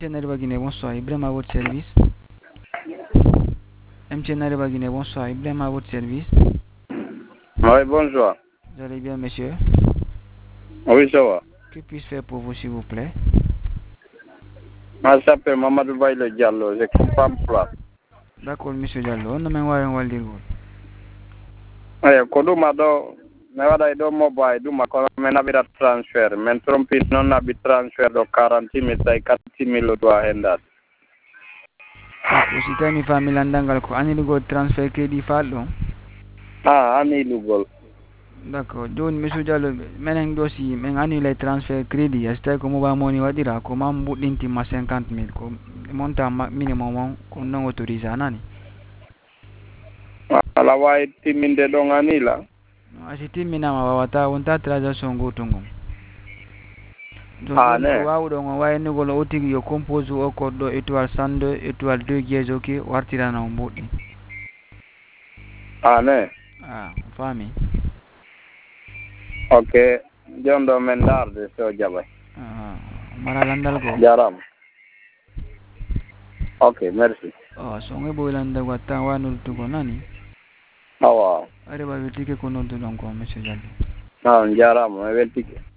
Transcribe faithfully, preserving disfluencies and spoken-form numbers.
Bagine, bonsoir. Ibrahim à votre service. M T N Bagine, bonsoir. Ibrahim à votre service. Oui, bonjour. Vous allez bien, monsieur? Oui, ça va. Que puis-je faire pour vous, s'il vous plaît? Je s'appelle Mamadou Bayle Diallo, je comprends pas. D'accord, monsieur Diallo. On ne m'a pas dit. Oui, quand on m'a dit, je vais dire mobile, je vais dire que transfert. Mais tromper, non, je vais transfert de quarante mille à quarante mille dollars. D'accord, si tu as une famille en Dangal, on a un transfert crédit fallo. Ah, ani lugol. D'accord. Donc, monsieur Diallo, maintenant dossier, mais annule transfert crédit. C'est comme on va money va dire, comme on bout l'intima cinquante mille, comme montant minimum qu'on non autorisé à nani. Ala wa timinde dong ani la. Asiti mina mawata unta transaction go tungo. Ah, Donc ne. wa udo ngo wa ni golo otigi yo compose o code étoile cent deux étoile deux dièse ok wartira na mbodi. Ah, ne. Ah, fami. Ok. Jondo mendar de so jabay. Ah, mara landal go. Jaram. Ok, merci. Oh, so nge boy landal go ta wa nul tu go nani. Awa. Are ba wetike ko noddu don ko monsieur Jallo. Ah, jaram, weltike.